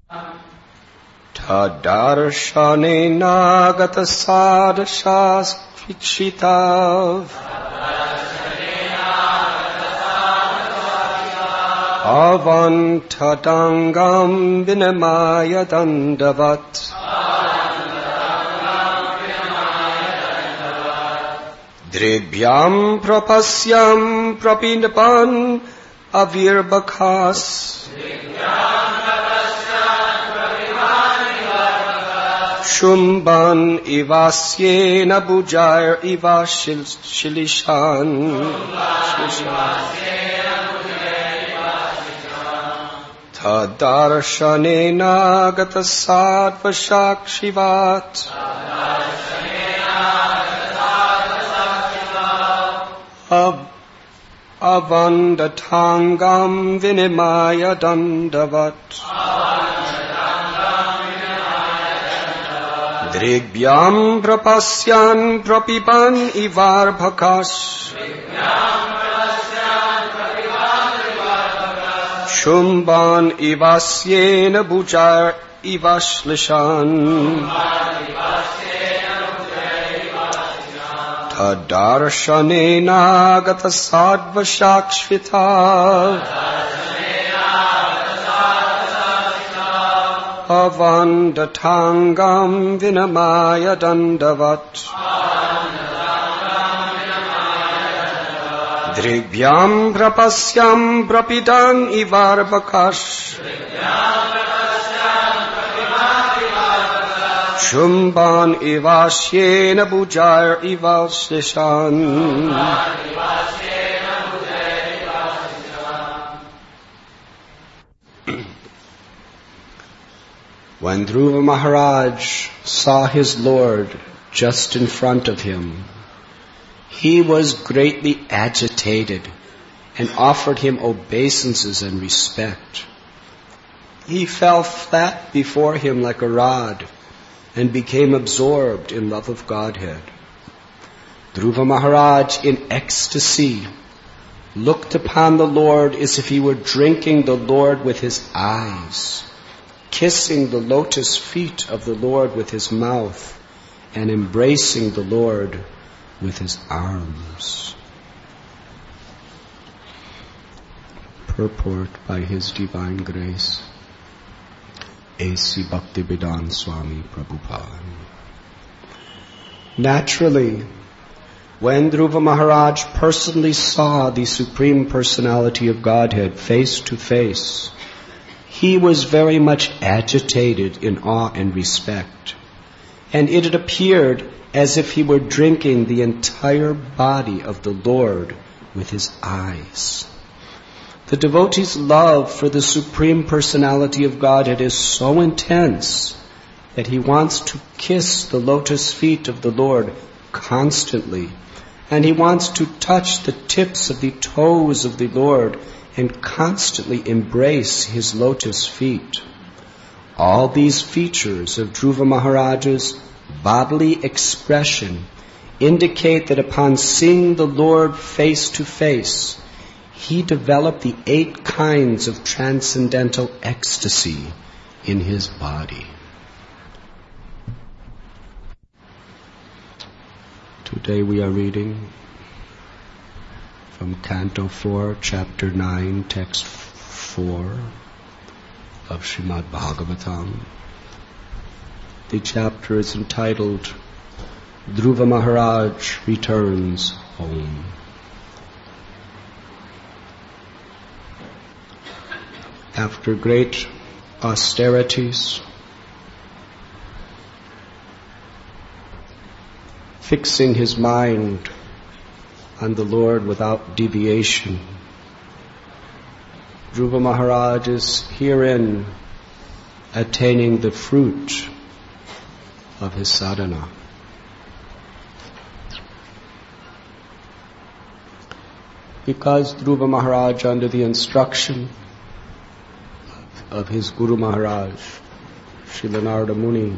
Tadarshane gata sadashas krichitav avantadangam vinamaya dandavat Dribhyam prapasyam prapinapan avirbakas Shumban ivasyena bujair ivashilishan Tadarashanena gata sattva-shakshivat Avandatangam vinimaya dandavat Dribhyam prapasyan prapipan ivarbhakas Shumban ivasyena bujar ivashlishan Tadarashanena gata sattva-shakshvita Avandatangam vinamaya dandavat Dribhyam prapasyam prapidan ivarbakash Shumban ivasyena bujair ivaslishan When Dhruva Maharaj saw his Lord just in front of him, he was greatly agitated and offered him obeisances and respect. He fell flat before him like a rod and became absorbed in love of Godhead. Dhruva Maharaj, in ecstasy, looked upon the Lord as if he were drinking the Lord with his eyes, kissing the lotus feet of the Lord with his mouth, and embracing the Lord with his arms. Purport by His Divine Grace, A.C. Bhaktivedanta Swami Prabhupada. Naturally, when Dhruva Maharaj personally saw the Supreme Personality of Godhead face to face, he was very much agitated in awe and respect, and it had appeared as if he were drinking the entire body of the Lord with his eyes. The devotee's love for the Supreme Personality of Godhead is so intense that he wants to kiss the lotus feet of the Lord constantly, and he wants to touch the tips of the toes of the Lord and constantly embrace his lotus feet. All these features of Dhruva Maharaj's bodily expression indicate that upon seeing the Lord face to face, he developed the 8 kinds of transcendental ecstasy in his body. Today we are reading from Canto 4, Chapter 9, Text 4 of Srimad Bhagavatam. The chapter is entitled Dhruva Maharaj Returns Home. After great austerities, fixing his mind on the Lord without deviation, Dhruva Maharaj is herein attaining the fruit of his sadhana. Because Dhruva Maharaj, under the instruction of his Guru Maharaj, Srila Narada Muni,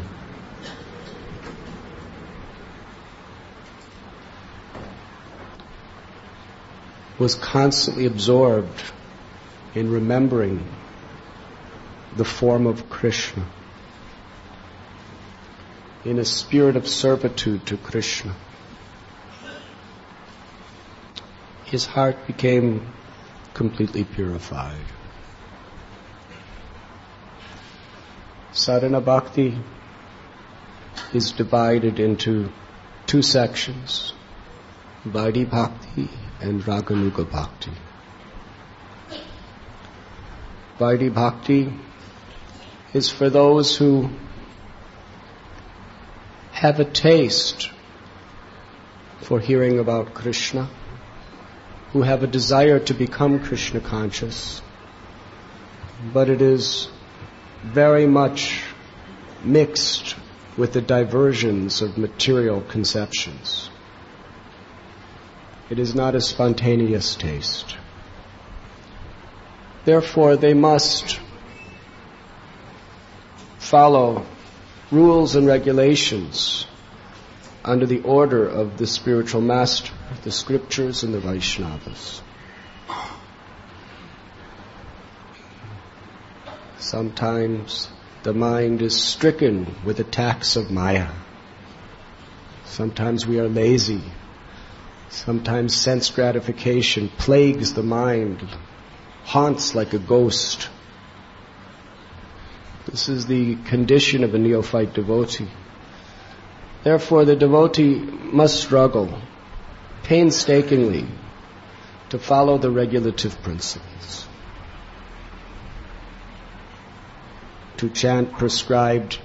was constantly absorbed in remembering the form of Krishna, in a spirit of servitude to Krishna. His heart became completely purified. Sadhana Bhakti is divided into two sections, Vaidhi Bhakti and Raganuga Bhakti. Vaidhi Bhakti is for those who have a taste for hearing about Krishna, who have a desire to become Krishna conscious, but it is very much mixed with the diversions of material conceptions. It is not a spontaneous taste. Therefore, they must follow rules and regulations under the order of the spiritual master, the scriptures and the Vaishnavas. Sometimes the mind is stricken with attacks of Maya. Sometimes we are lazy. Sometimes sense gratification plagues the mind, haunts like a ghost. This is the condition of a neophyte devotee. Therefore, the devotee must struggle painstakingly to follow the regulative principles, to chant prescribed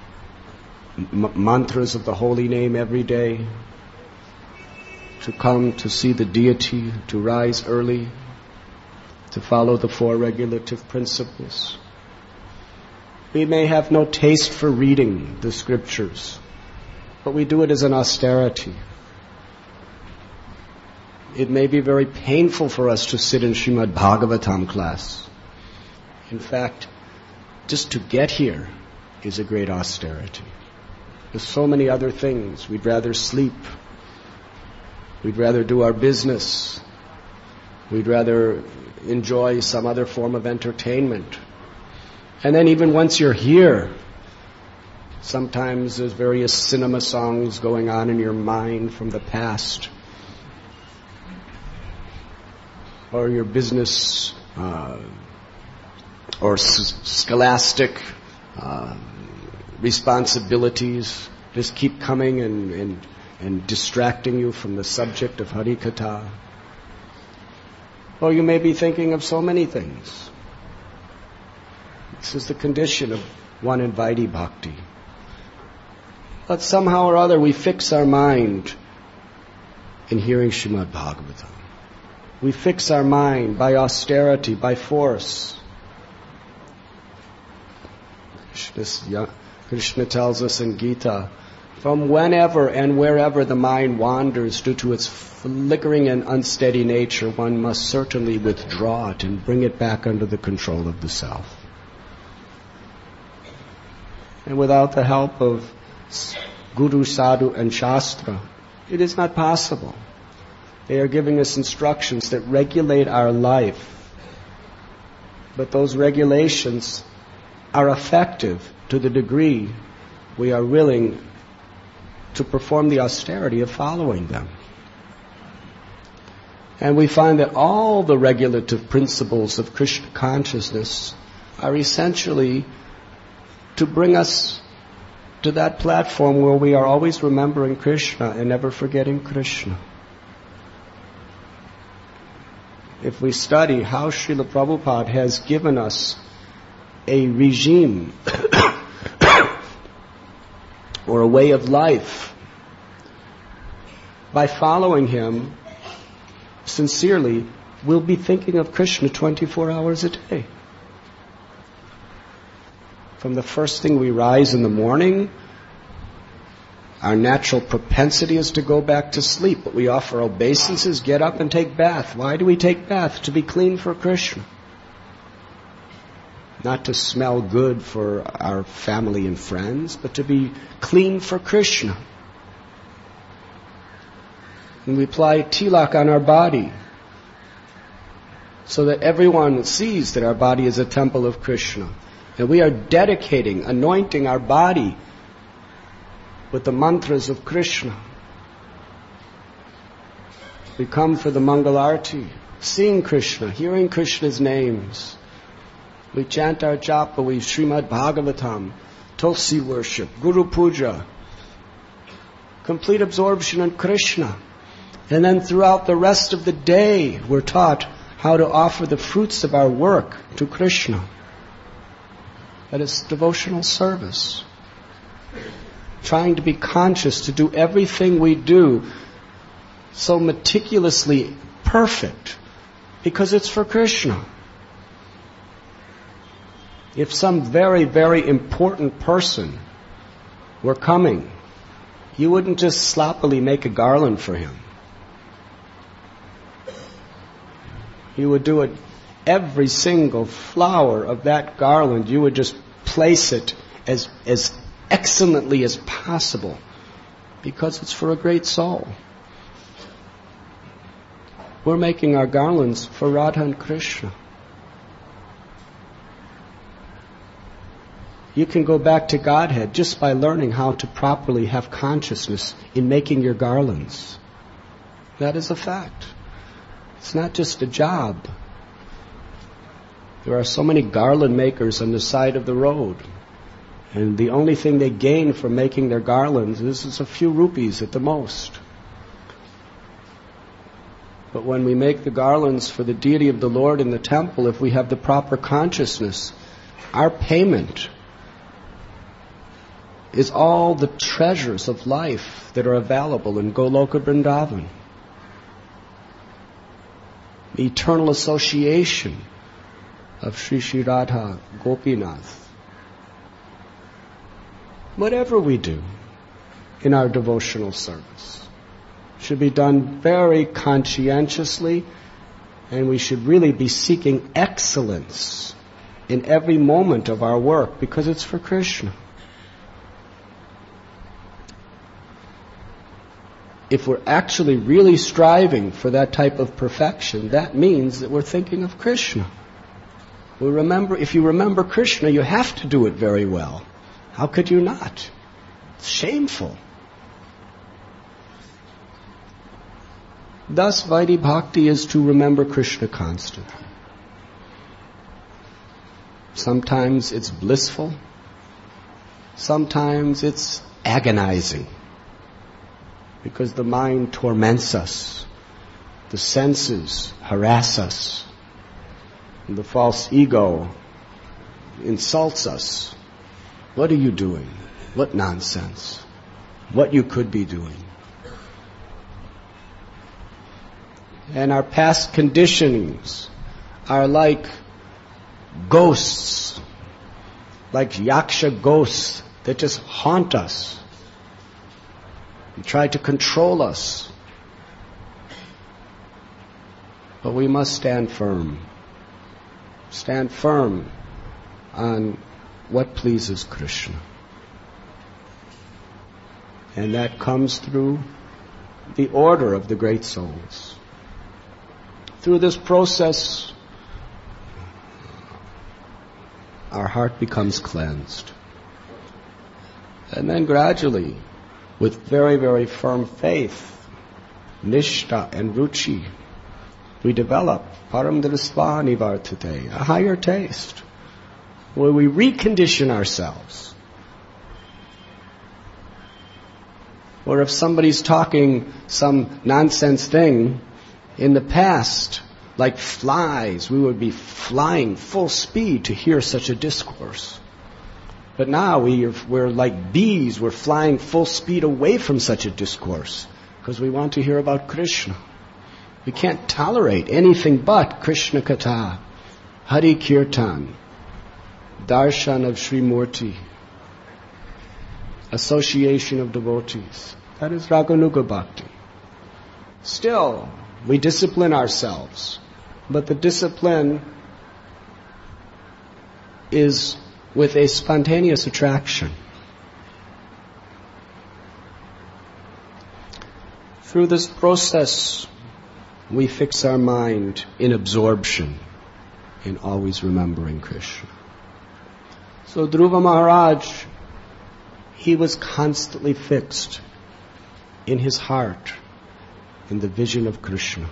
mantras of the holy name every day, to come to see the deity, to rise early, to follow the four regulative principles. We may have no taste for reading the scriptures, but we do it as an austerity. It may be very painful for us to sit in Srimad Bhagavatam class. In fact, just to get here is a great austerity. There's so many other things. We'd rather sleep. We'd rather do our business. We'd rather enjoy some other form of entertainment. And then even once you're here, sometimes there's various cinema songs going on in your mind from the past, or your business or scholastic responsibilities just keep coming and distracting you from the subject of Harikatha. Or you may be thinking of so many things. This is the condition of one in Vaidhi Bhakti. But somehow or other we fix our mind in hearing Srimad Bhagavatam. We fix our mind by austerity, by force. Krishna tells us in Gita, from whenever and wherever the mind wanders due to its flickering and unsteady nature, one must certainly withdraw it and bring it back under the control of the self. And without the help of Guru, Sadhu and Shastra, it is not possible. They are giving us instructions that regulate our life. But those regulations are effective to the degree we are willing to perform the austerity of following them. And we find that all the regulative principles of Krishna consciousness are essentially to bring us to that platform where we are always remembering Krishna and never forgetting Krishna. If we study how Srila Prabhupada has given us a regime or a way of life, by following him sincerely, we'll be thinking of Krishna 24 hours a day. From the first thing we rise in the morning, our natural propensity is to go back to sleep, but we offer obeisances, get up and take bath. Why do we take bath? To be clean for Krishna. Not to smell good for our family and friends, but to be clean for Krishna. And we apply tilak on our body so that everyone sees that our body is a temple of Krishna. And we are dedicating, anointing our body with the mantras of Krishna. We come for the Mangalarti, seeing Krishna, hearing Krishna's names. We chant our japa, we Srimad Bhagavatam, Tulsi worship, Guru Puja, complete absorption in Krishna. And then throughout the rest of the day, we're taught how to offer the fruits of our work to Krishna. That is devotional service. Trying to be conscious, to do everything we do so meticulously perfect, because it's for Krishna. If some very, very important person were coming, you wouldn't just sloppily make a garland for him. You would do it, every single flower of that garland, you would just place it as excellently as possible, because it's for a great soul. We're making our garlands for Radha and Krishna. You can go back to Godhead just by learning how to properly have consciousness in making your garlands. That is a fact. It's not just a job. There are so many garland makers on the side of the road, and the only thing they gain from making their garlands is a few rupees at the most. But when we make the garlands for the deity of the Lord in the temple, if we have the proper consciousness, our payment is all the treasures of life that are available in Goloka Vrindavan. The eternal association of Sri Sri Radha Gopinath. Whatever we do in our devotional service should be done very conscientiously, and we should really be seeking excellence in every moment of our work, because it's for Krishna. If we're actually really striving for that type of perfection, that means that we're thinking of Krishna. If you remember Krishna, you have to do it very well. How could you not? It's shameful. Thus, Vaidhi Bhakti is to remember Krishna constantly. Sometimes it's blissful. Sometimes it's agonizing, because the mind torments us. The senses harass us. And the false ego insults us. What are you doing? What nonsense? What you could be doing? And our past conditionings are like ghosts, like yaksha ghosts that just haunt us and try to control us. But we must stand firm. Stand firm on what pleases Krishna. And that comes through the order of the great souls. Through this process, our heart becomes cleansed. And then gradually, with very, very firm faith, nishta and ruchi, we develop param drisva nivartate, a higher taste, where we recondition ourselves. Or if somebody's talking some nonsense thing, in the past, like flies, we would be flying full speed to hear such a discourse. But now we're like bees, we're flying full speed away from such a discourse, because we want to hear about Krishna. We can't tolerate anything but Krishna Katha, Hari Kirtan, Darshan of Sri Murti, association of devotees. That is Raganuga Bhakti. Still, we discipline ourselves, but the discipline is with a spontaneous attraction. Through this process, we fix our mind in absorption, in always remembering Krishna. So Dhruva Maharaj, he was constantly fixed in his heart in the vision of Krishna.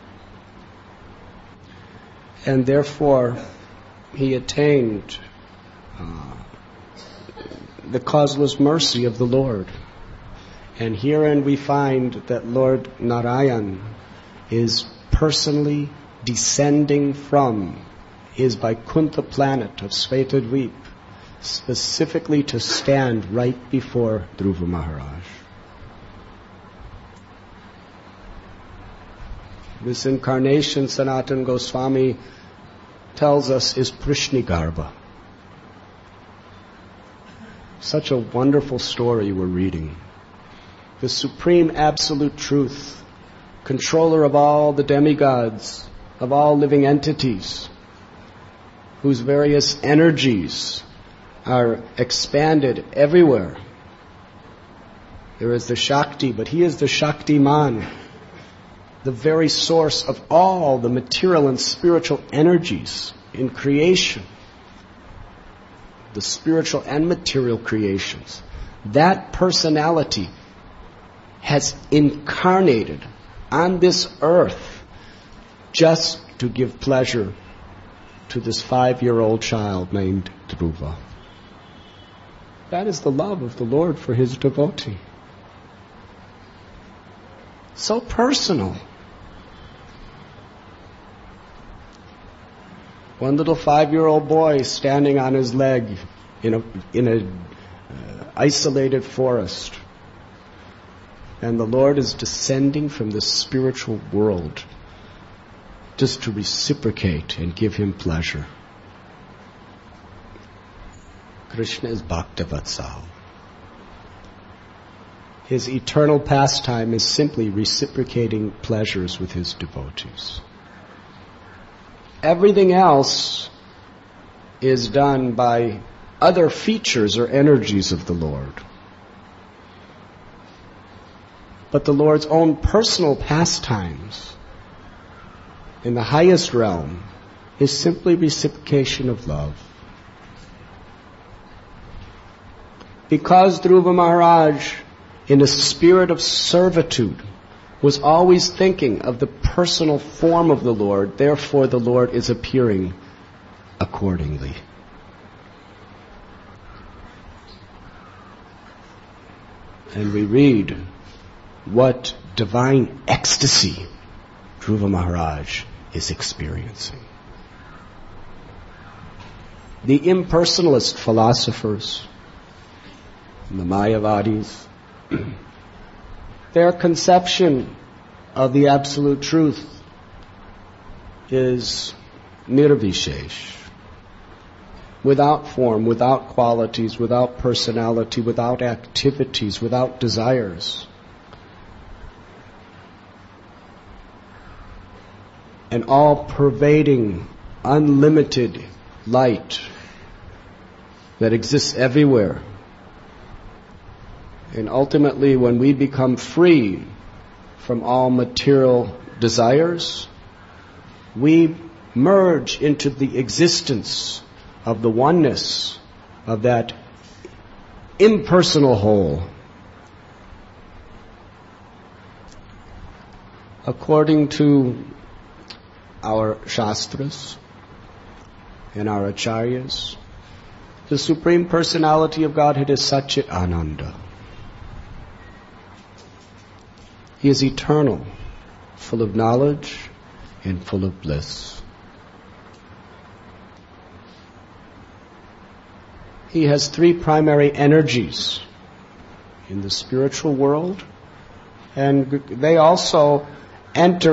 And therefore, he attained the causeless mercy of the Lord. And herein we find that Lord Narayan is personally descending from his Vaikuntha planet of Svetadvip, specifically to stand right before Dhruva Maharaj. This incarnation, Sanatana Goswami tells us, is Prishnigarbha. Such a wonderful story we're reading. The supreme absolute truth, controller of all the demigods, of all living entities, whose various energies are expanded everywhere. There is the Shakti, but he is the Shaktiman, the very source of all the material and spiritual energies in creation, the spiritual and material creations. That personality has incarnated on this earth just to give pleasure to this 5-year-old child named Dhruva. That is the love of the Lord for his devotee. So personal. One little 5-year-old boy standing on his leg in a isolated forest. And the Lord is descending from the spiritual world just to reciprocate and give him pleasure. Krishna is Bhaktavatsal. His eternal pastime is simply reciprocating pleasures with his devotees. Everything else is done by other features or energies of the Lord. But the Lord's own personal pastimes in the highest realm is simply reciprocation of love. Because Dhruva Maharaj, in a spirit of servitude, was always thinking of the personal form of the Lord, therefore the Lord is appearing accordingly. And we read what divine ecstasy Dhruva Maharaj is experiencing. The impersonalist philosophers, the Mayavadis, their conception of the absolute truth is nirvishesh, without form, without qualities, without personality, without activities, without desires. An all-pervading, unlimited light that exists everywhere. And ultimately, when we become free from all material desires, we merge into the existence of the oneness of that impersonal whole. According to our Shastras and our Acharyas, the Supreme Personality of Godhead is Satchit Ananda. He is eternal, full of knowledge and full of bliss. He has 3 primary energies in the spiritual world, and they also enter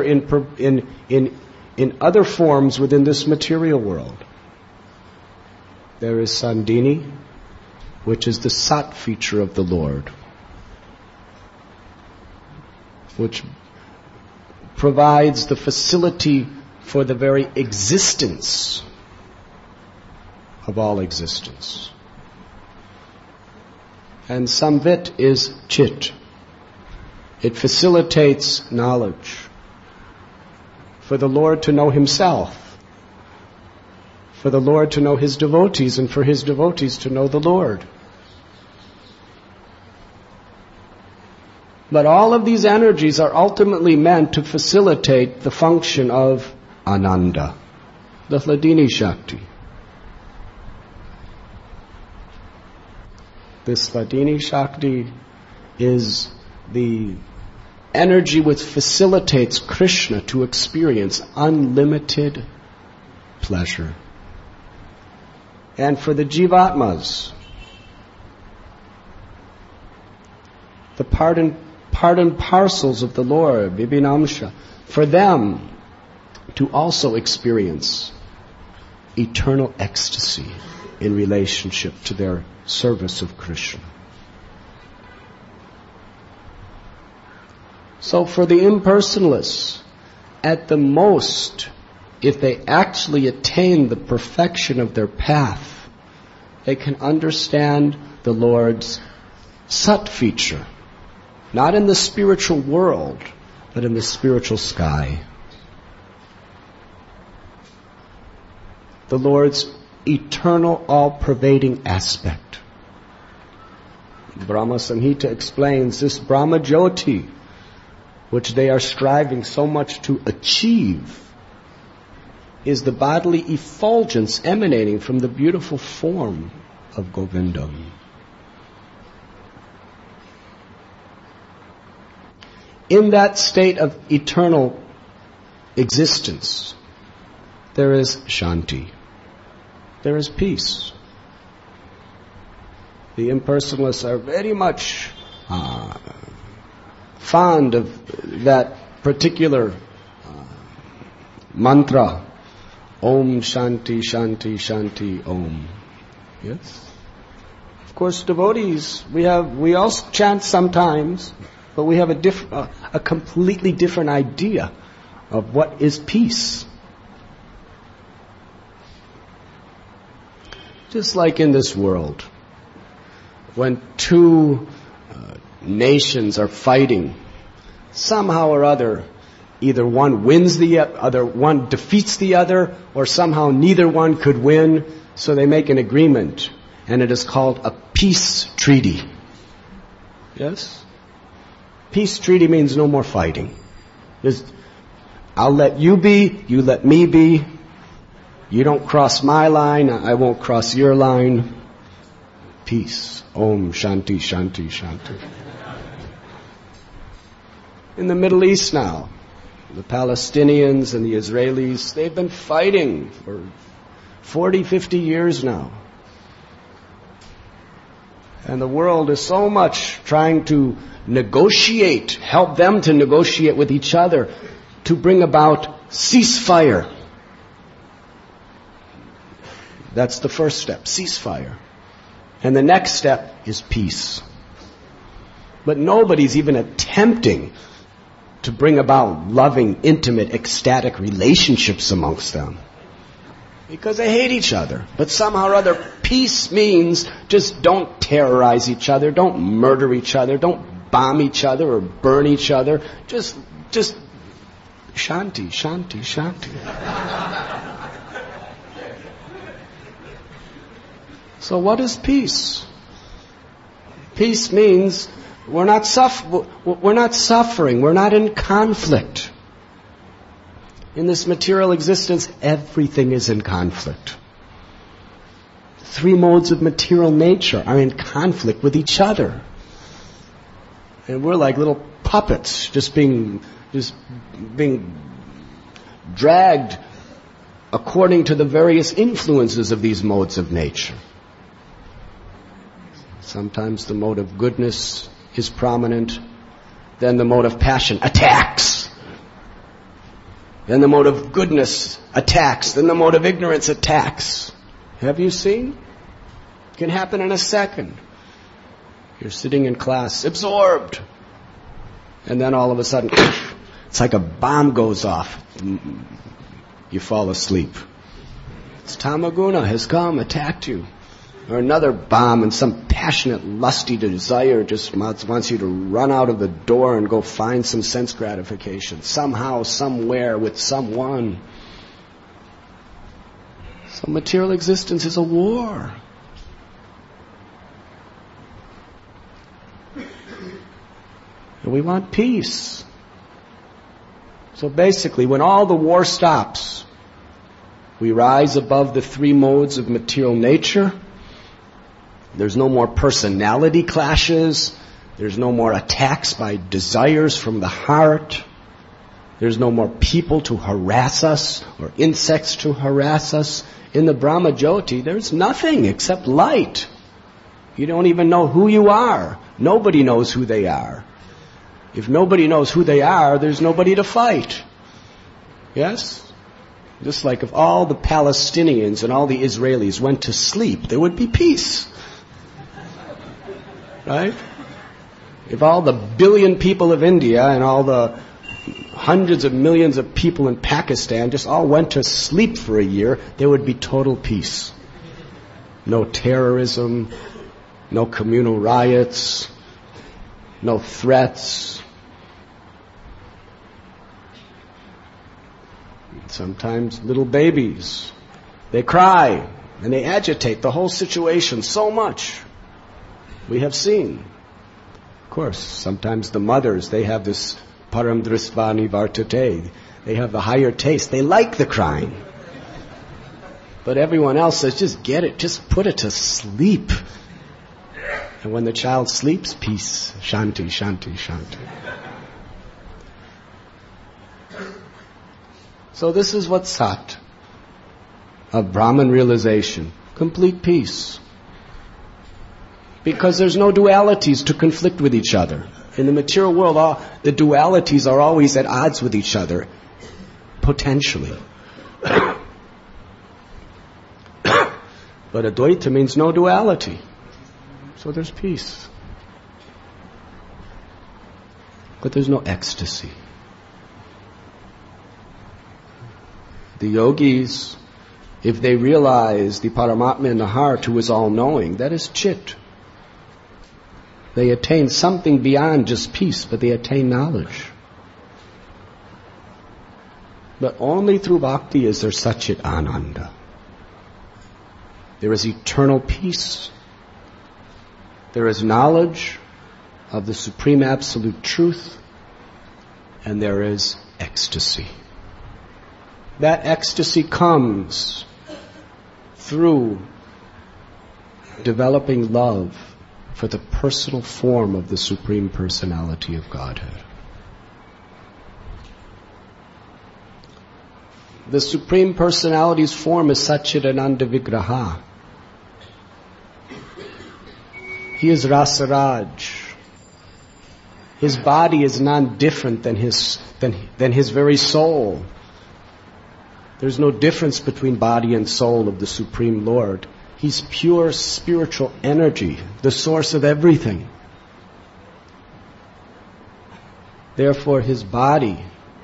in other forms within this material world. There is Sandini, which is the Sat feature of the Lord, which provides the facility for the very existence of all existence. And Samvit is Chit. It facilitates knowledge for the Lord to know Himself, for the Lord to know His devotees and for His devotees to know the Lord. But all of these energies are ultimately meant to facilitate the function of Ananda, the Hladini Shakti. This Hladini Shakti is the energy which facilitates Krishna to experience unlimited pleasure. And for the Jivatmas, the part and parcels of the Lord, Vibhinamsha, for them to also experience eternal ecstasy in relationship to their service of Krishna. So for the impersonalists, at the most, if they actually attain the perfection of their path, they can understand the Lord's Sat feature, not in the spiritual world, but in the spiritual sky. The Lord's eternal, all-pervading aspect. Brahma Samhita explains this Brahma Jyoti, which they are striving so much to achieve, is the bodily effulgence emanating from the beautiful form of Govindam. In that state of eternal existence, there is Shanti. There is peace. The impersonalists are very much fond of that particular mantra, Om Shanti Shanti Shanti Om. Yes? Of course, devotees, we also chant sometimes, but we have a completely different idea of what is peace. Just like in this world, when two nations are fighting, somehow or other, either one wins the other, one defeats the other, or somehow neither one could win, so they make an agreement, and it is called a peace treaty. Yes? Peace treaty means no more fighting. I'll let you be, you let me be. You don't cross my line, I won't cross your line. Peace. Om Shanti Shanti Shanti. In the Middle East now, the Palestinians and the Israelis, they've been fighting for 40, 50 years now. And the world is so much trying to negotiate, help them to negotiate with each other to bring about ceasefire. That's the first step, ceasefire. And the next step is peace. But nobody's even attempting to bring about loving, intimate, ecstatic relationships amongst them. Because they hate each other. But somehow or other, peace means just don't terrorize each other, don't murder each other, don't bomb each other or burn each other. Just Shanti, Shanti, Shanti. So what is peace? Peace means we're not suffering, we're not in conflict. In this material existence, everything is in conflict. Three modes of material nature are in conflict with each other. And we're like little puppets, just being dragged according to the various influences of these modes of nature. Sometimes the mode of goodness is prominent, then the mode of passion attacks. Then the mode of goodness attacks, then the mode of ignorance attacks. Have you seen? It can happen in a second. You're sitting in class, absorbed. And then all of a sudden, it's like a bomb goes off. You fall asleep. It's Tamaguna has come, attacked you. Or another bomb and some passionate, lusty desire just wants you to run out of the door and go find some sense gratification. Somehow, somewhere, with someone. So material existence is a war. And we want peace. So basically, when all the war stops, we rise above the three modes of material nature. There's no more personality clashes. There's no more attacks by desires from the heart. There's no more people to harass us or insects to harass us. In the Brahma Jyoti, there's nothing except light. You don't even know who you are. Nobody knows who they are. If nobody knows who they are, there's nobody to fight. Yes? Just like if all the Palestinians and all the Israelis went to sleep, there would be peace. Right? If all the billion people of India and all the hundreds of millions of people in Pakistan just all went to sleep for a year, there would be total peace. No terrorism, no communal riots, no threats. Sometimes little babies, they cry and they agitate the whole situation so much. We have seen. Of course, sometimes the mothers, they have this param dristvani vartate. They have the higher taste. They like the crying. But everyone else says, just get it, just put it to sleep. And when the child sleeps, peace, shanti, shanti, shanti. So this is what's sat of Brahman realization. Complete peace. Because there's no dualities to conflict with each other. In the material world, the dualities are always at odds with each other, potentially. But Advaita means no duality. So there's peace. But there's no ecstasy. The yogis, if they realize the Paramatma in the heart who is all-knowing, that is Chit. They attain something beyond just peace, but they attain knowledge. But only through bhakti is there Satchit Ananda. There is eternal peace. There is knowledge of the Supreme Absolute Truth, and there is ecstasy. That ecstasy comes through developing love for the personal form of the Supreme Personality of Godhead. The Supreme Personality's form is Satchidananda Vigraha. He is Rasaraj. His body is non-different than his very soul. There's no difference between body and soul of the Supreme Lord. He's pure spiritual energy, the source of everything. Therefore, his body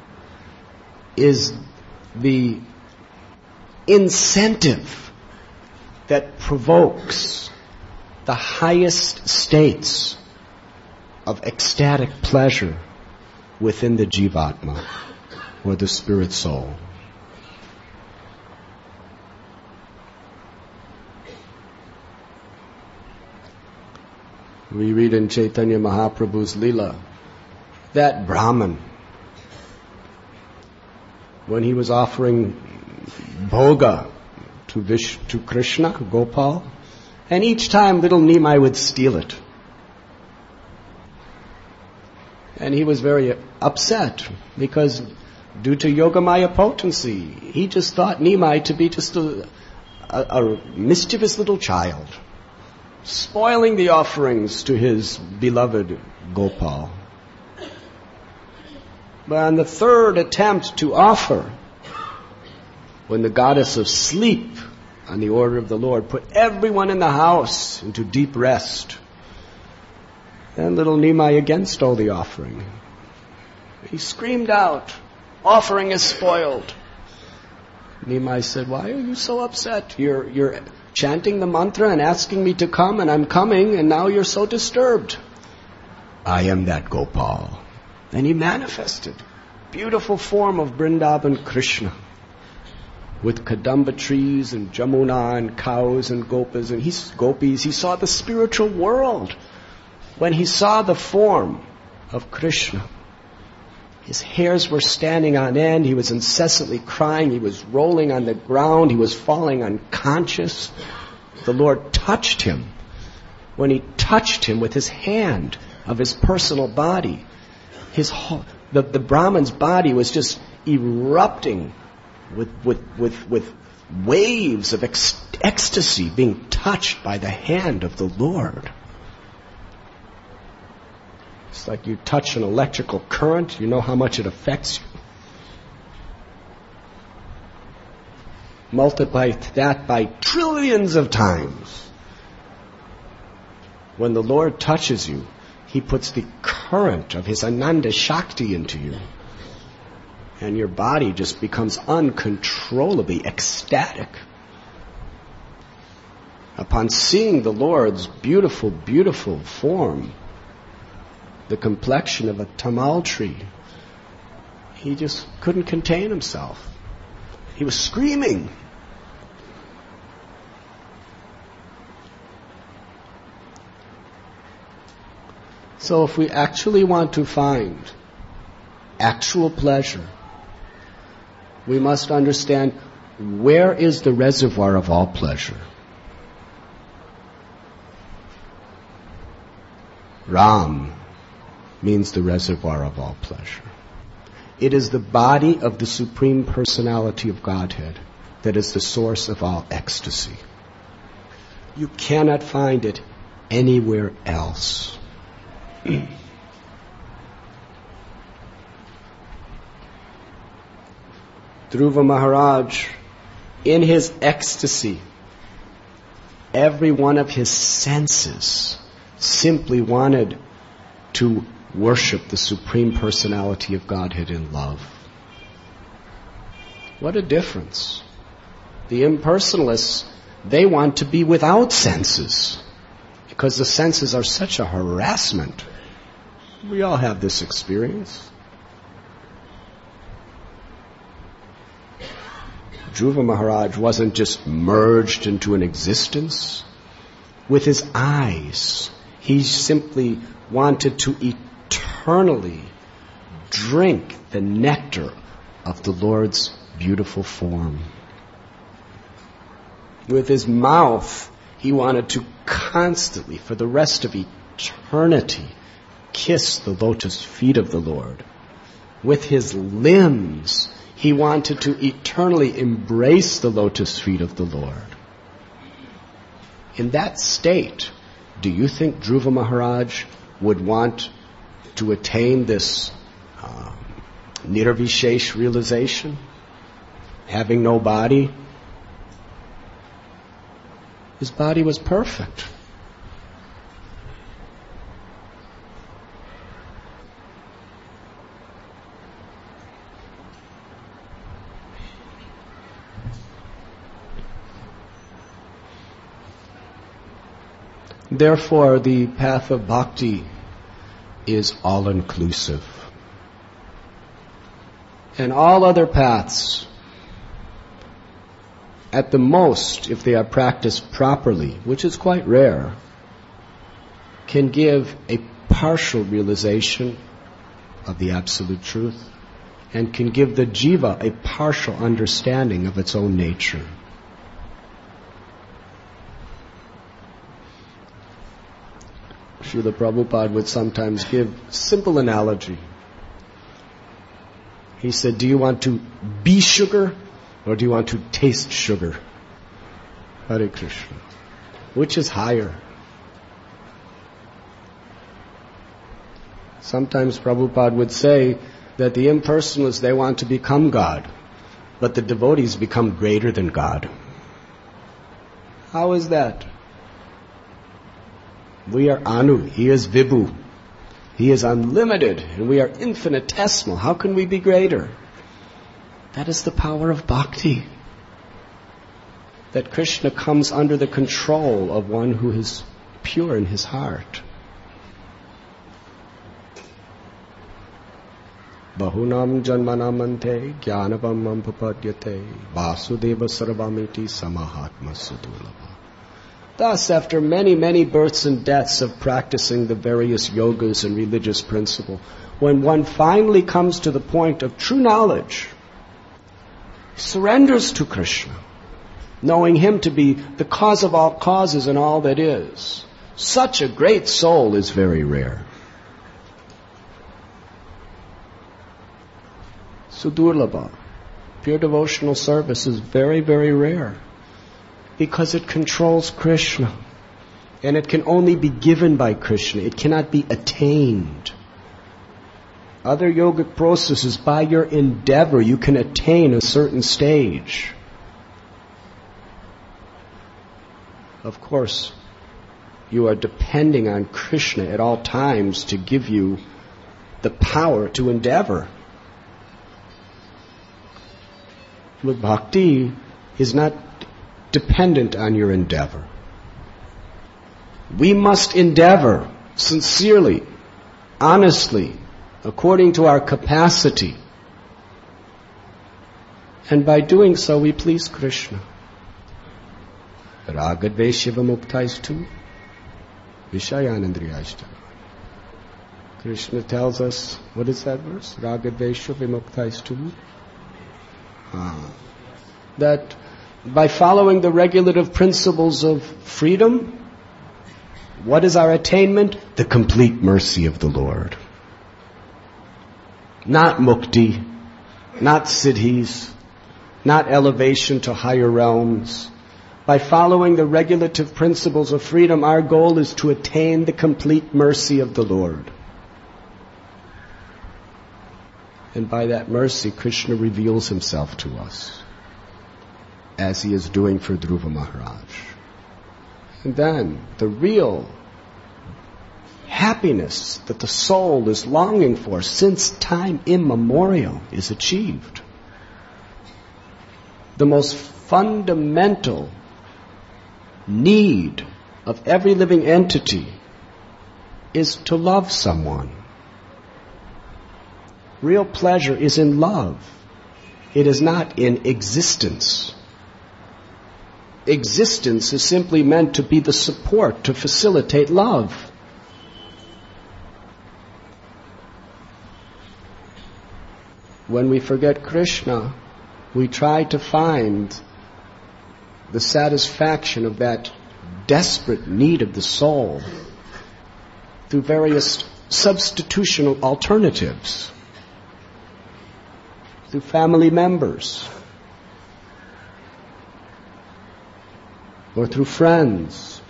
is the incentive that provokes the highest states of ecstatic pleasure within the Jivatma, or the spirit soul. We read in Chaitanya Mahaprabhu's Leela that Brahman, when he was offering bhoga to Krishna, Gopal, and each time little Nimai would steal it. And he was very upset because due to Yogamaya potency, he just thought Nimai to be just a mischievous little child, spoiling the offerings to his beloved Gopal. But on the third attempt to offer, when the goddess of sleep, on the order of the Lord, put everyone in the house into deep rest, then little Nimai again stole the offering. He screamed out, "Offering is spoiled." Nimai said, "Why are you so upset? You're chanting the mantra and asking me to come, and I'm coming, and now you're so disturbed." "I am that Gopal." And he manifested beautiful form of Vrindavan Krishna. with Kadamba trees and Jamuna and cows and gopis and gopis. He saw the spiritual world when he saw the form of Krishna. His hairs were standing on end. He was incessantly crying. He was rolling on the ground. He was falling unconscious. The Lord touched him. When he touched him with his hand of his personal body, the Brahman's body was just erupting with waves of ecstasy, being touched by the hand of the Lord. It's like you touch an electrical current, you know how much it affects you. Multiply that by trillions of times. When the Lord touches you, He puts the current of His Ananda Shakti into you. And your body just becomes uncontrollably ecstatic. Upon seeing the Lord's beautiful, beautiful form, the complexion of a tamal tree, he just couldn't contain himself. He was screaming. So if we actually want to find actual pleasure, we must understand where is the reservoir of all pleasure. Ram means the reservoir of all pleasure. It is the body of the Supreme Personality of Godhead that is the source of all ecstasy. You cannot find it anywhere else. Dhruva Maharaj, in his ecstasy, every one of his senses simply wanted to worship the Supreme Personality of Godhead in love. What a difference. The impersonalists, they want to be without senses, because the senses are such a harassment. We all have this experience. Dhruva Maharaj wasn't just merged into an existence. With his eyes, he simply wanted to eternally drink the nectar of the Lord's beautiful form. With his mouth, he wanted to constantly, for the rest of eternity, kiss the lotus feet of the Lord. With his limbs, he wanted to eternally embrace the lotus feet of the Lord. In that state, do you think Dhruva Maharaj would want to attain this nirvishesh realization? Having no body? His body was perfect. Therefore, the path of bhakti is all-inclusive. And all other paths, at the most, if they are practiced properly, which is quite rare, can give a partial realization of the absolute truth and can give the jiva a partial understanding of its own nature. Srila Prabhupada would sometimes give a simple analogy. He said, do you want to be sugar or do you want to taste sugar? Hare Krishna. Which is higher? Sometimes Prabhupada would say that the impersonalists, they want to become God, but the devotees become greater than God. How is that? We are Anu, he is Vibhu. He is unlimited, and we are infinitesimal. How can we be greater? That is the power of bhakti. That Krishna comes under the control of one who is pure in his heart. Bahunam janmanamante jnanavam ampapadyate vasudeva sarvamiti samahatma sudurlabha. Thus, after many, many births and deaths of practicing the various yogas and religious principle, when one finally comes to the point of true knowledge, surrenders to Krishna, knowing Him to be the cause of all causes and all that is, such a great soul is very rare. Sudurlabha. Pure devotional service is very, very rare because it controls Krishna, and it can only be given by Krishna. It cannot be attained. Other yogic processes, by your endeavor, you can attain a certain stage. Of course, you are depending on Krishna at all times to give you the power to endeavor. But bhakti is not dependent on your endeavor. We must endeavor sincerely, honestly, according to our capacity. And by doing so, we please Krishna. Ragadveshiva muktaistu vishayanandriyashta. Krishna tells us, what is that verse? Ragadveshiva muktaistu. That by following the regulative principles of freedom, what is our attainment? The complete mercy of the Lord. Not mukti, not siddhis, not elevation to higher realms. By following the regulative principles of freedom, our goal is to attain the complete mercy of the Lord. And by that mercy, Krishna reveals Himself to us, as He is doing for Dhruva Maharaj. And then the real happiness that the soul is longing for since time immemorial is achieved. The most fundamental need of every living entity is to love someone. Real pleasure is in love. It is not in existence. Existence is simply meant to be the support, to facilitate love. When we forget Krishna, we try to find the satisfaction of that desperate need of the soul through various substitutional alternatives, through family members, or through friends,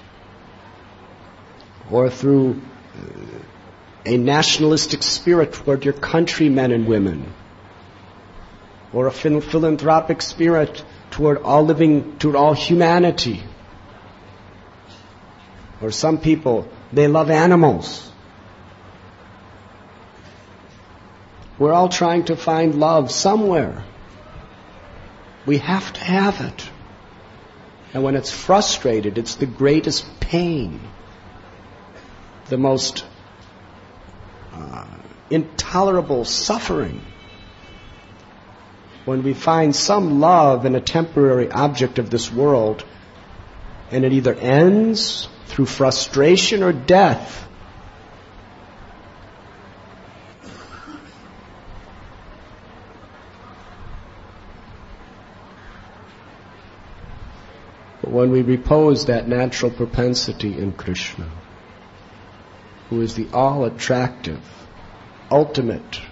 or through a nationalistic spirit toward your countrymen and women, or a philanthropic spirit toward all humanity. Or some people, they love animals. We're all trying to find love somewhere. We have to have it. And when it's frustrated, it's the greatest pain, the most intolerable suffering. When we find some love in a temporary object of this world, and it either ends through frustration or death. But when we repose that natural propensity in Krishna, who is the all-attractive, ultimate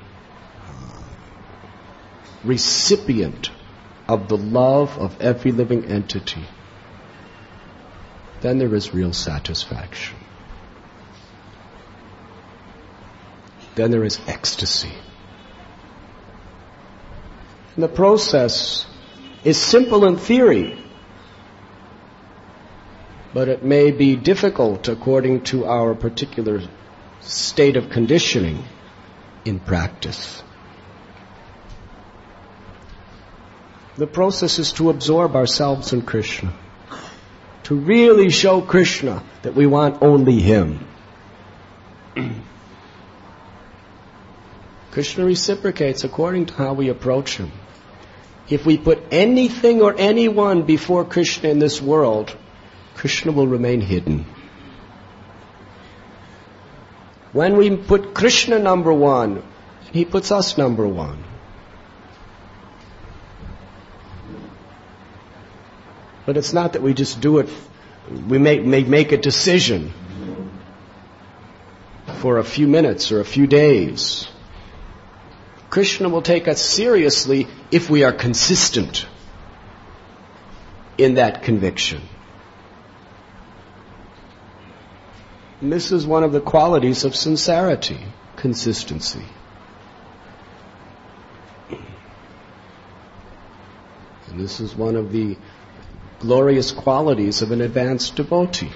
recipient of the love of every living entity, then there is real satisfaction. Then there is ecstasy. And the process is simple in theory, but it may be difficult according to our particular state of conditioning in practice. The process is to absorb ourselves in Krishna, to really show Krishna that we want only Him. Krishna reciprocates according to how we approach him. If we put anything or anyone before Krishna in this world, Krishna will remain hidden. When we put Krishna number one, he puts us number one. But it's not that we just do it, we make a decision for a few minutes or a few days. Krishna will take us seriously if we are consistent in that conviction. And this is one of the qualities of sincerity, consistency. And this is one of the glorious qualities of an advanced devotee.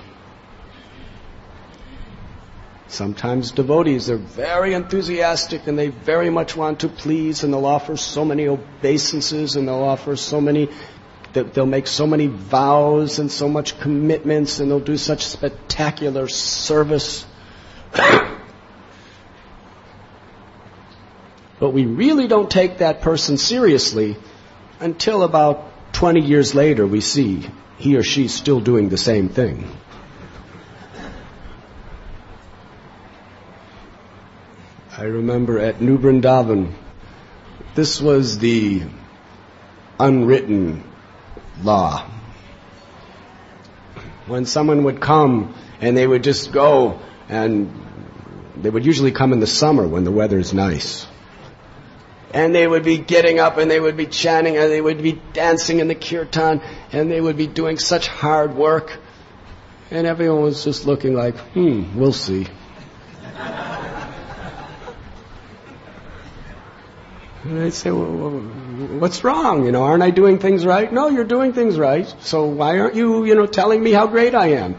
Sometimes devotees are very enthusiastic and they very much want to please, and they'll offer so many obeisances and they'll make so many vows and so much commitments, and they'll do such spectacular service. But we really don't take that person seriously until about 20 years later we see he or she still doing the same thing. I remember at New Vrindavan, this was the unwritten law. When someone would come and they would just go, and they would usually come in the summer when the weather's nice. And they would be getting up and they would be chanting and they would be dancing in the kirtan and they would be doing such hard work. And everyone was just looking like, we'll see. And they'd say, well, what's wrong? Aren't I doing things right? No, you're doing things right. So why aren't you, telling me how great I am?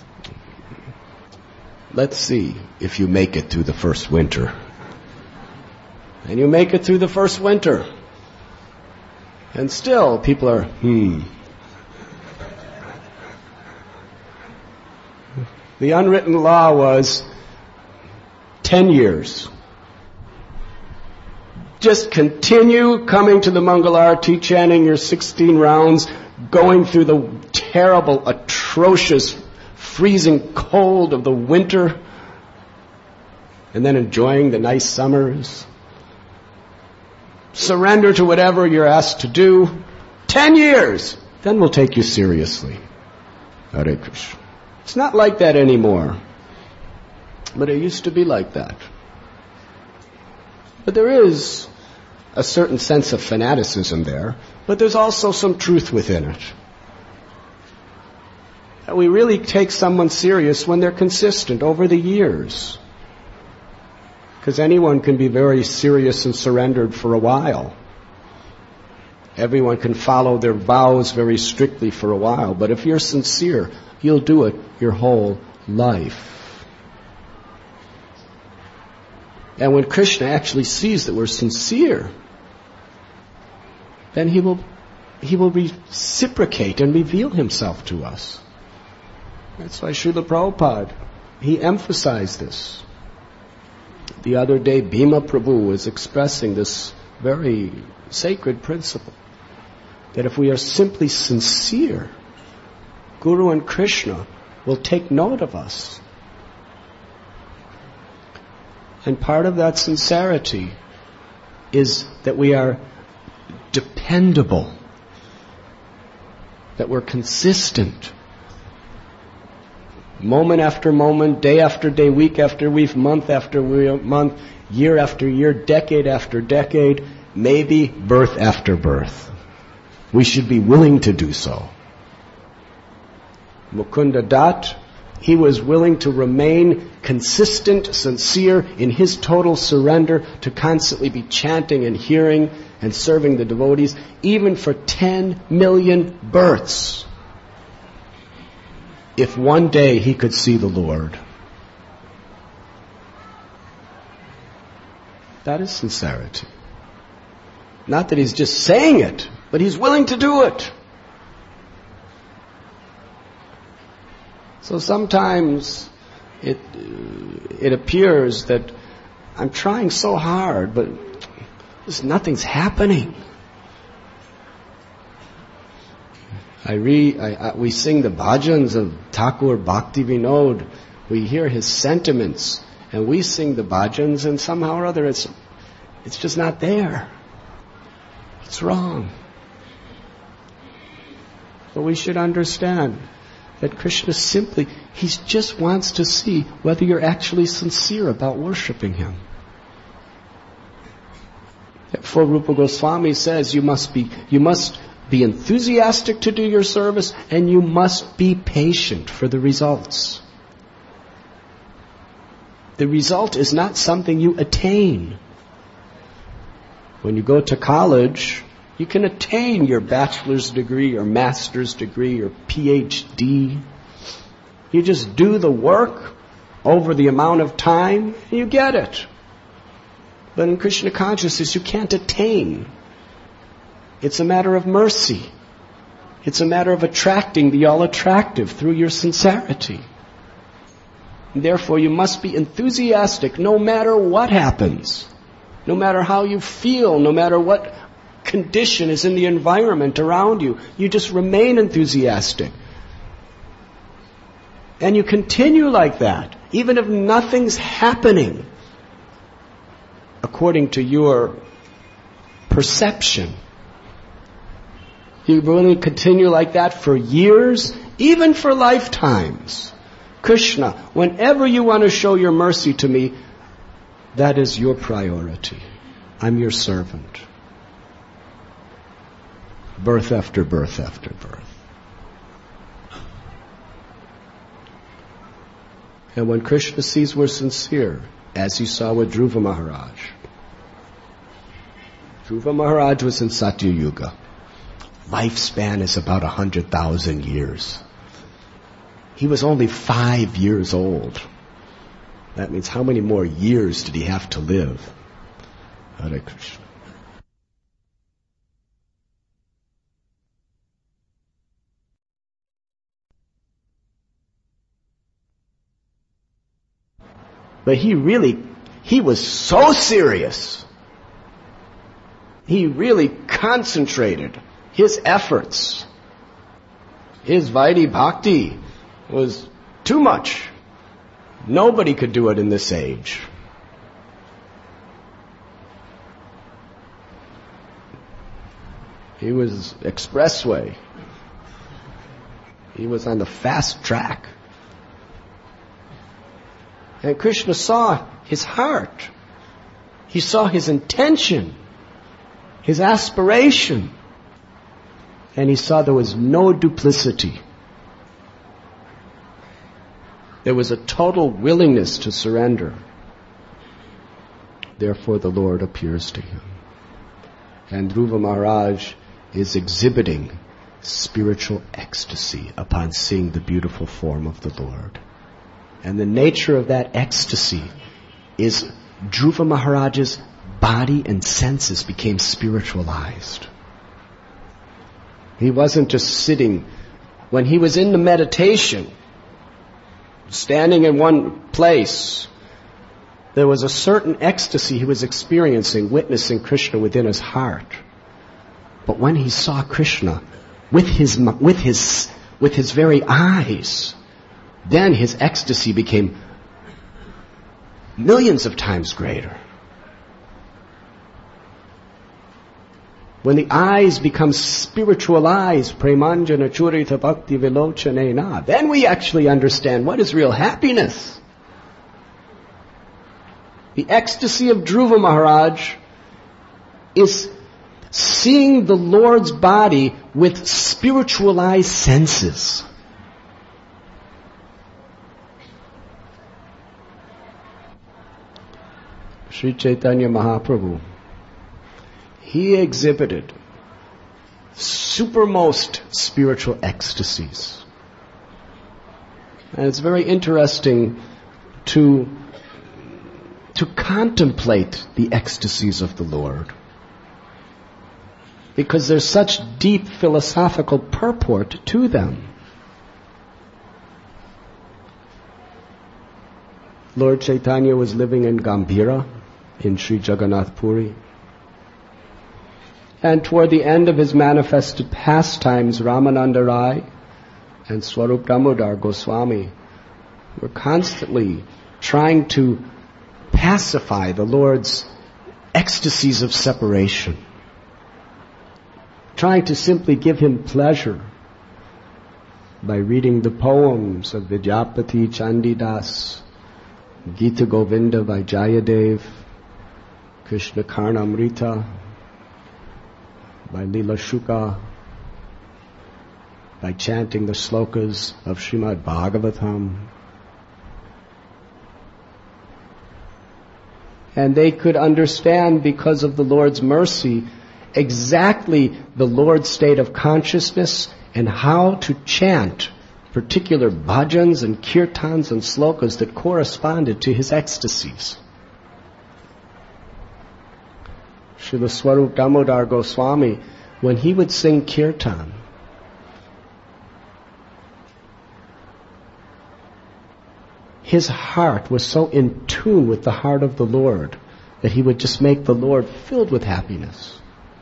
Let's see if you make it through the first winter. And you make it through the first winter. And still, people are, The unwritten law was 10 years. Just continue coming to the Mangalarti, chanting your 16 rounds, going through the terrible, atrocious, freezing cold of the winter, and then enjoying the nice summers. Surrender to whatever you're asked to do. 10 years, then we'll take you seriously. Hare Krishna. It's not like that anymore. But it used to be like that. But there is a certain sense of fanaticism there, but there's also some truth within it. That we really take someone serious when they're consistent over the years. Because anyone can be very serious and surrendered for a while. Everyone can follow their vows very strictly for a while, but if you're sincere, you'll do it your whole life. And when Krishna actually sees that we're sincere, then he will reciprocate and reveal himself to us. That's why Srila Prabhupada, he emphasized this. The other day, Bhima Prabhu was expressing this very sacred principle, that if we are simply sincere, Guru and Krishna will take note of us. And part of that sincerity is that we are dependable, that we're consistent. Moment after moment, day after day, week after week, month after month, year after year, decade after decade, maybe birth after birth. We should be willing to do so. Mukunda Dutt, he was willing to remain consistent, sincere in his total surrender, to constantly be chanting and hearing and serving the devotees, even for 10 million births. If one day he could see the Lord. That is sincerity. Not that he's just saying it, but he's willing to do it. So sometimes it appears that I'm trying so hard, but nothing's happening. We sing the bhajans of Thakur Bhakti Vinod. We hear his sentiments, and we sing the bhajans, and somehow or other it's just not there. It's wrong. But we should understand that Krishna he just wants to see whether you're actually sincere about worshiping him. Therefore, Rupa Goswami says you must be enthusiastic to do your service, and you must be patient for the results. The result is not something you attain. When you go to college, you can attain your bachelor's degree, your master's degree, your PhD. You just do the work over the amount of time, and you get it. But in Krishna consciousness, you can't attain. It's a matter of mercy. It's a matter of attracting the all-attractive through your sincerity. And therefore, you must be enthusiastic no matter what happens, no matter how you feel, no matter what condition is in the environment around you. You just remain enthusiastic. And you continue like that, even if nothing's happening according to your perception. You will continue like that for years, even for lifetimes. Krishna, whenever you want to show your mercy to me, that is your priority. I'm your servant. Birth after birth after birth. And when Krishna sees we're sincere, as you saw with Dhruva Maharaj. Dhruva Maharaj was in Satya Yuga. Lifespan is about 100,000 years. He was only 5 years old. That means how many more years did he have to live? Hare Krishna. But he was so serious. He really concentrated his efforts. His Vaidhi Bhakti was too much. Nobody could do it in this age. He was expressway. He was on the fast track. And Krishna saw his heart. He saw his intention, his aspiration. And he saw there was no duplicity. There was a total willingness to surrender. Therefore the Lord appears to him. And Dhruva Maharaj is exhibiting spiritual ecstasy upon seeing the beautiful form of the Lord. And the nature of that ecstasy is Dhruva Maharaj's body and senses became spiritualized. He wasn't just sitting. When he was in the meditation, standing in one place, there was a certain ecstasy he was experiencing, witnessing Krishna within his heart. But when he saw Krishna with his very eyes, then his ecstasy became millions of times greater. When the eyes become spiritualized, premanjana churita bhakti vilochanena, then we actually understand what is real happiness. The ecstasy of Dhruva Maharaj is seeing the Lord's body with spiritualized senses. Sri Chaitanya Mahaprabhu, he exhibited supermost spiritual ecstasies. And it's very interesting to contemplate the ecstasies of the Lord, because there's such deep philosophical purport to them. Lord Chaitanya was living in Gambhira, in Sri Jagannath Puri. And toward the end of his manifested pastimes, Ramananda Rai and Swarup Damodar Goswami were constantly trying to pacify the Lord's ecstasies of separation, trying to simply give him pleasure by reading the poems of Vidyapati Chandidas, Gita Govinda by Jayadev, Krishna Karnamrita by Leela Shuka, by chanting the slokas of Srimad Bhagavatam. And they could understand, because of the Lord's mercy, exactly the Lord's state of consciousness and how to chant particular bhajans and kirtans and slokas that corresponded to his ecstasies. Srila Swarup Damodar Goswami, when he would sing kirtan, his heart was so in tune with the heart of the Lord that he would just make the Lord filled with happiness.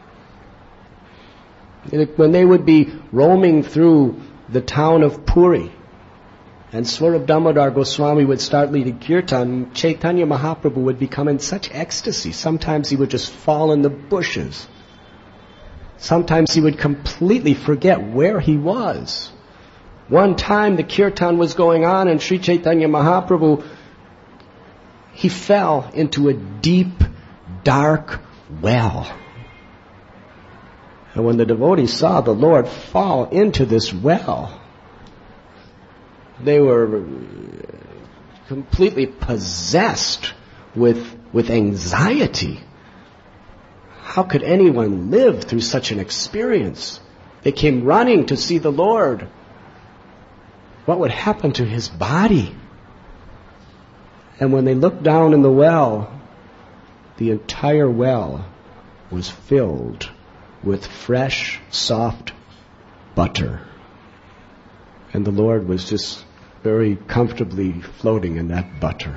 When they would be roaming through the town of Puri, and Swarup Damodar Goswami would start leading kirtan, Chaitanya Mahaprabhu would become in such ecstasy. Sometimes he would just fall in the bushes. Sometimes he would completely forget where he was. One time the kirtan was going on and Sri Chaitanya Mahaprabhu, he fell into a deep, dark well. And when the devotees saw the Lord fall into this well, they were completely possessed with anxiety. How could anyone live through such an experience? They came running to see the Lord. What would happen to his body? And when they looked down in the well, the entire well was filled with fresh, soft butter. And the Lord was just very comfortably floating in that butter.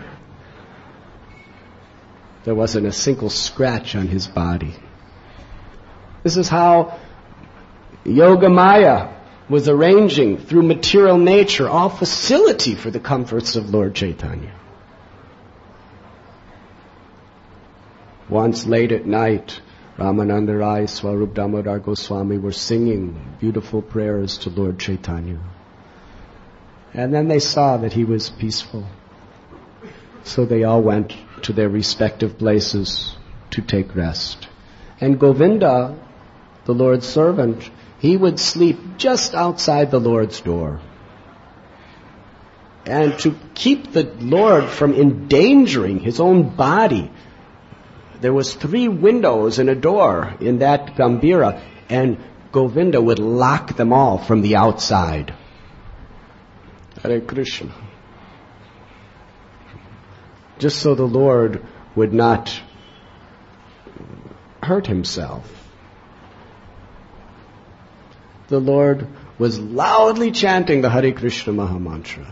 There wasn't a single scratch on his body. This is how Yogamaya was arranging through material nature all facility for the comforts of Lord Chaitanya. Once late at night, Ramananda Rai, Swarup Damodar Goswami were singing beautiful prayers to Lord Chaitanya. And then they saw that he was peaceful. So they all went to their respective places to take rest. And Govinda, the Lord's servant, he would sleep just outside the Lord's door. And to keep the Lord from endangering his own body, there was 3 windows and a door in that Gambhira, and Govinda would lock them all from the outside. Hare Krishna. Just so the Lord would not hurt himself. The Lord was loudly chanting the Hare Krishna Mahamantra.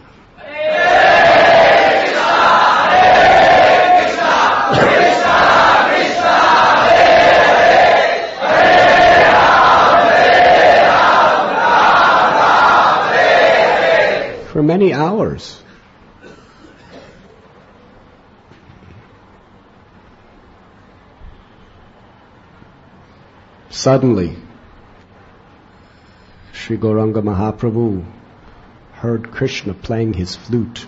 For many hours. Suddenly, Sri Gauranga Mahaprabhu heard Krishna playing his flute.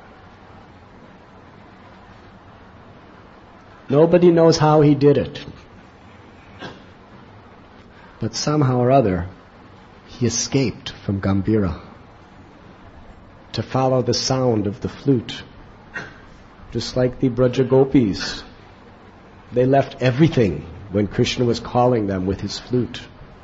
Nobody knows how he did it. But somehow or other, he escaped from Gambhira to follow the sound of the flute. Just like the Braja Gopis. They left everything when Krishna was calling them with his flute.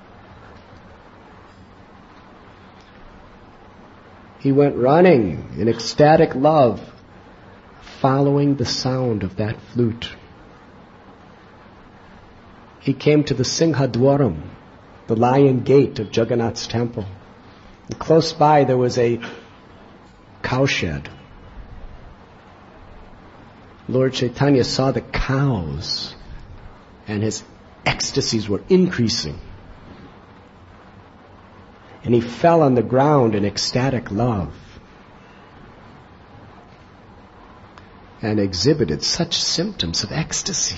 He went running in ecstatic love, following the sound of that flute. He came to the Singhadwaram, the lion gate of Jagannath's temple. And close by there was a cowshed. Lord Chaitanya saw the cows, and his ecstasies were increasing. And he fell on the ground in ecstatic love and exhibited such symptoms of ecstasy.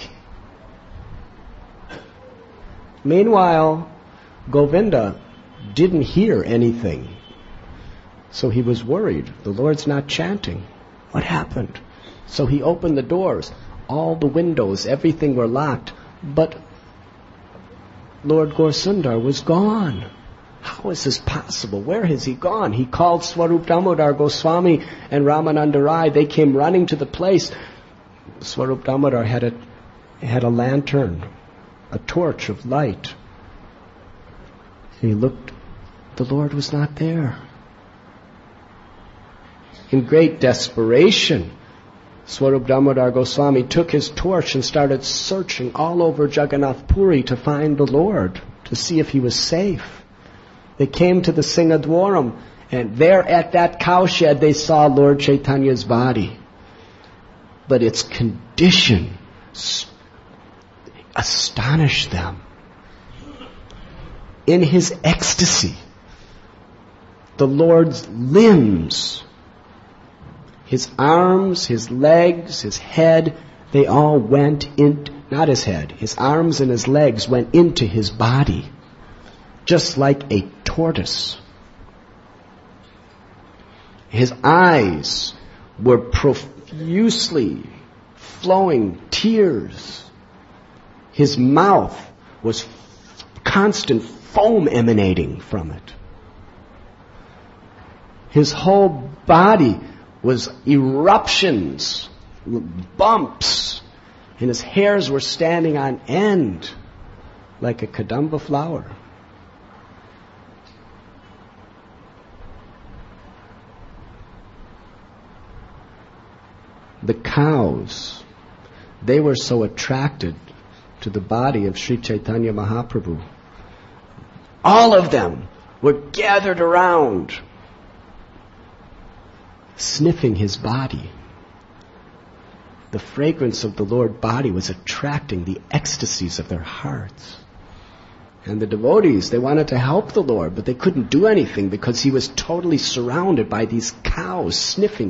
Meanwhile, Govinda didn't hear anything. So he was worried. The Lord's not chanting. What happened? So he opened the doors. All the windows, everything were locked. But Lord Gaurasundar was gone. How is this possible? Where has he gone? He called Swarup Damodar Goswami and Ramananda Rai. They came running to the place. Swarup Damodar had a lantern, a torch of light. And he looked. The Lord was not there. In great desperation, Swarup Damodar Goswami took his torch and started searching all over Jagannath Puri to find the Lord, to see if he was safe. They came to the Singadwaram, and there at that cowshed they saw Lord Chaitanya's body. But its condition astonished them. In his ecstasy, the Lord's limbs, his arms, his legs, his head, they all went in, not his head, his arms and his legs went into his body, just like a tortoise. His eyes were profusely flowing tears. His mouth was constant foam emanating from it. His whole body was eruptions, bumps, and his hairs were standing on end like a kadamba flower. The cows, they were so attracted to the body of Sri Chaitanya Mahaprabhu. All of them were gathered around, sniffing his body. The fragrance of the Lord's body was attracting the ecstasies of their hearts. And the devotees, they wanted to help the Lord, but they couldn't do anything because he was totally surrounded by these cows, sniffing.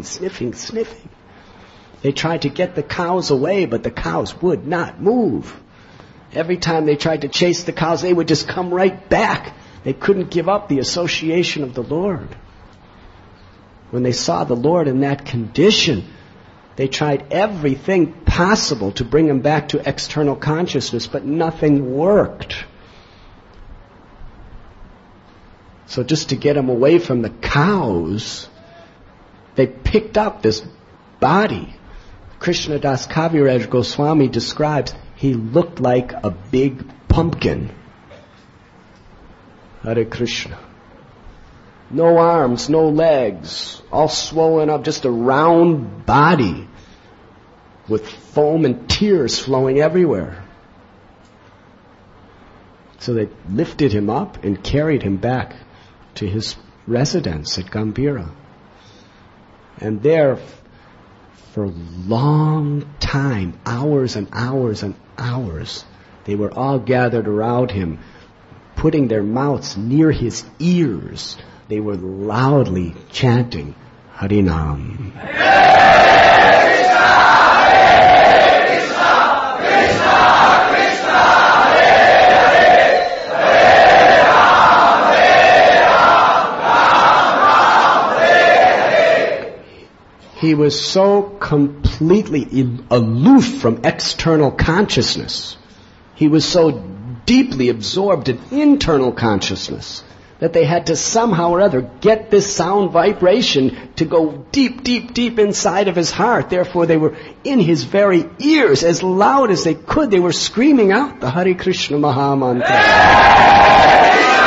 They tried to get the cows away, but the cows would not move. Every time they tried to chase the cows, they would just come right back. They couldn't give up the association of the Lord. When they saw the Lord in that condition, they tried everything possible to bring him back to external consciousness, but nothing worked. So just to get him away from the cows, they picked up this body. Krishnadas Kaviraj Goswami describes he looked like a big pumpkin. Hare Krishna. No arms, no legs, all swollen up, just a round body with foam and tears flowing everywhere. So they lifted him up and carried him back to his residence at Gambhira. And there, for a long time, hours and hours and hours, they were all gathered around him, putting their mouths near his ears. They were loudly chanting Harinam. He was so completely aloof from external consciousness. He was so deeply absorbed in internal consciousness that they had to somehow or other get this sound vibration to go deep, deep, deep inside of his heart. Therefore, they were in his very ears as loud as they could. They were screaming out the Hare Krishna Maha Mantra.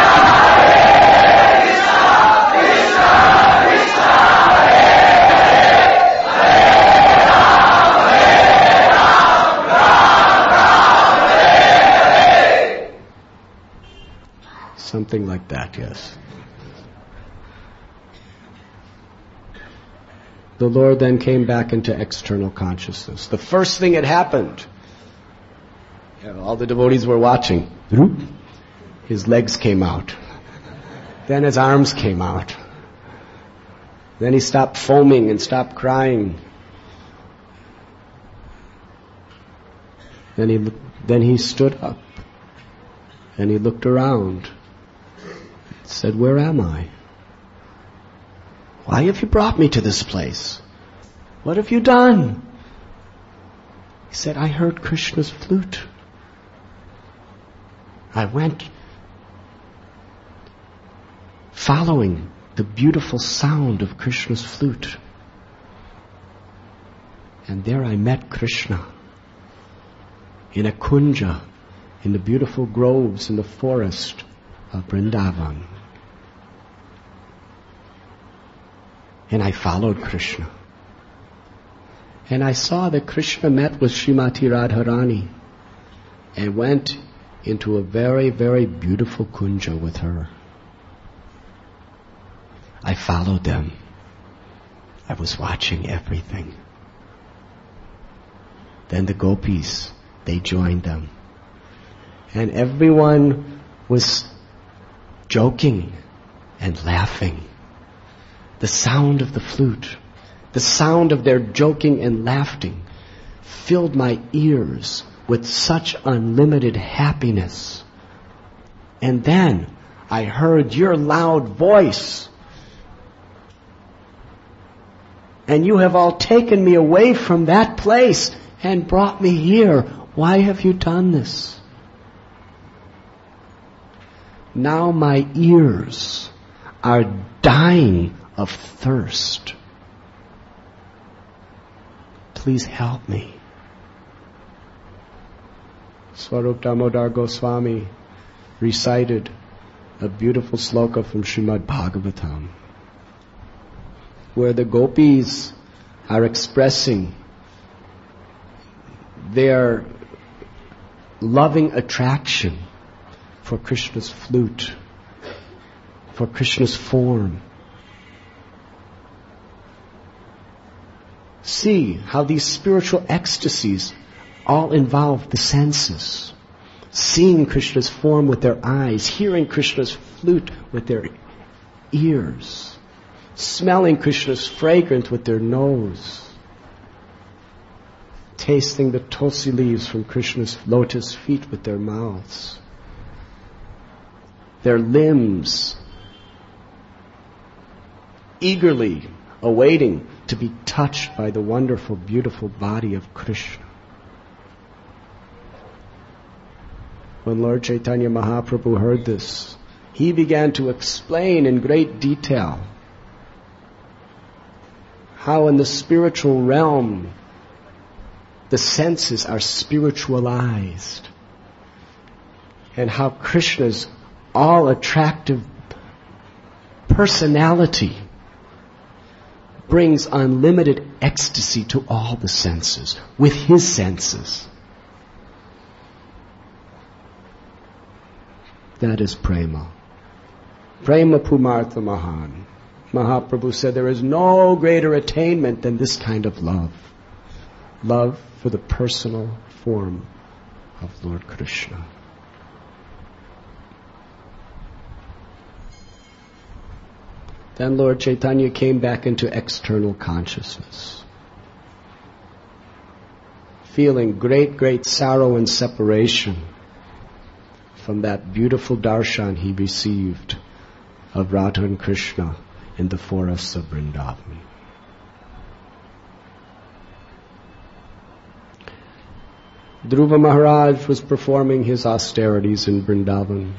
Something like that, yes. The Lord then came back into external consciousness. The first thing that happened, all the devotees were watching. His legs came out. Then his arms came out. Then he stopped foaming and stopped crying. Then he stood up and he looked around and said, "Where am I? Why have you brought me to this place? What have you done?" He said, "I heard Krishna's flute. I went following the beautiful sound of Krishna's flute. And there I met Krishna in a kunja, in the beautiful groves in the forest of Vrindavan. And I followed Krishna. And I saw that Krishna met with Srimati Radharani and went into a very, very beautiful kunja with her. I followed them. I was watching everything. Then the gopis, they joined them. And everyone was joking and laughing. The sound of the flute, the sound of their joking and laughing filled my ears with such unlimited happiness. And then I heard your loud voice. And you have all taken me away from that place and brought me here. Why have you done this? Now my ears are dying of thirst. Please help me." Swarup Damodar Goswami recited a beautiful sloka from Srimad Bhagavatam, where the gopis are expressing their loving attraction for Krishna's flute, for Krishna's form. See how these spiritual ecstasies all involve the senses. Seeing Krishna's form with their eyes, hearing Krishna's flute with their ears, smelling Krishna's fragrance with their nose, tasting the tulsi leaves from Krishna's lotus feet with their mouths, their limbs eagerly awaiting to be touched by the wonderful, beautiful body of Krishna. When Lord Chaitanya Mahaprabhu heard this, he began to explain in great detail how in the spiritual realm the senses are spiritualized, and how Krishna's all-attractive personality brings unlimited ecstasy to all the senses, with his senses. That is prema. Prema pumartha mahan. Mahaprabhu said there is no greater attainment than this kind of love. Love for the personal form of Lord Krishna. Then Lord Chaitanya came back into external consciousness, feeling great, great sorrow and separation from that beautiful darshan he received of Radha and Krishna in the forests of Vrindavan. Dhruva Maharaj was performing his austerities in Vrindavan.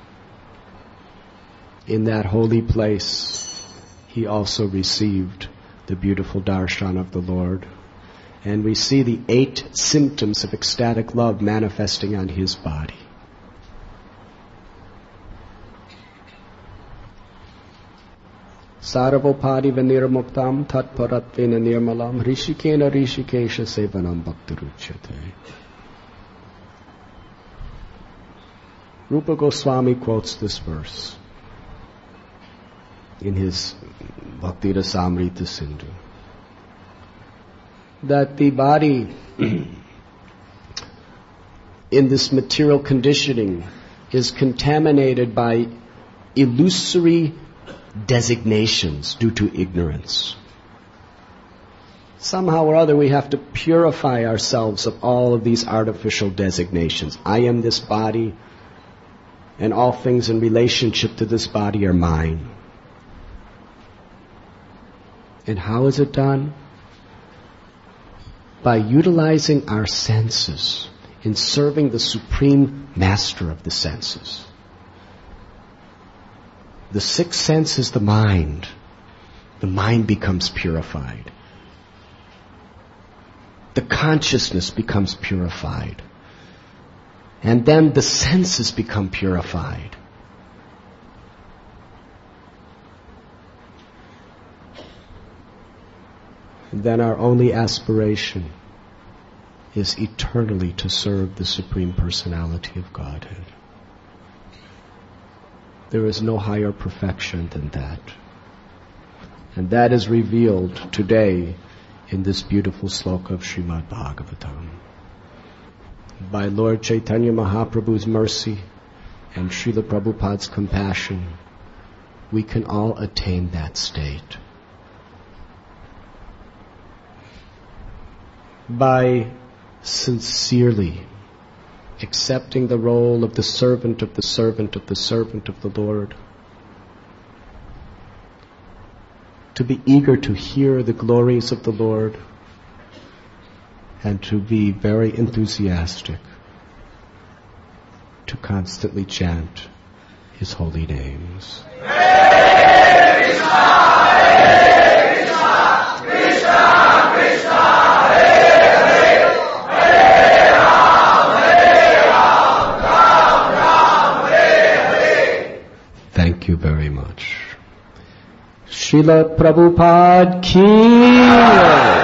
In that holy place, he also received the beautiful darshan of the Lord. And we see the 8 symptoms of ecstatic love manifesting on his body. Sarvopadi vinirmuktam tatparatvena nirmalam rishikena rishikesha sevanam bhaktiruchyate. Rupa Goswami quotes this verse in his Bhakti Rasamrita Sindhu. that the body in this material conditioning is contaminated by illusory designations due to ignorance. Somehow or other we have to purify ourselves of all of these artificial designations. I am this body, and all things in relationship to this body are mine. And how is it done? By utilizing our senses in serving the supreme master of the senses. The sixth sense is the mind. The mind becomes purified. The consciousness becomes purified. And then the senses become purified. And then our only aspiration is eternally to serve the Supreme Personality of Godhead. There is no higher perfection than that. And that is revealed today in this beautiful sloka of Srimad Bhagavatam. By Lord Chaitanya Mahaprabhu's mercy and Srila Prabhupada's compassion, we can all attain that state. By sincerely accepting the role of the servant of the servant of the servant of the Lord, to be eager to hear the glories of the Lord, and to be very enthusiastic to constantly chant His holy names. Hare Krishna, Hare Krishna, Krishna Krishna, Hare Hare, Hare Ram, Hare Ram, Ram Ram, Hare Hare. Thank you very much. Srila Prabhupada ki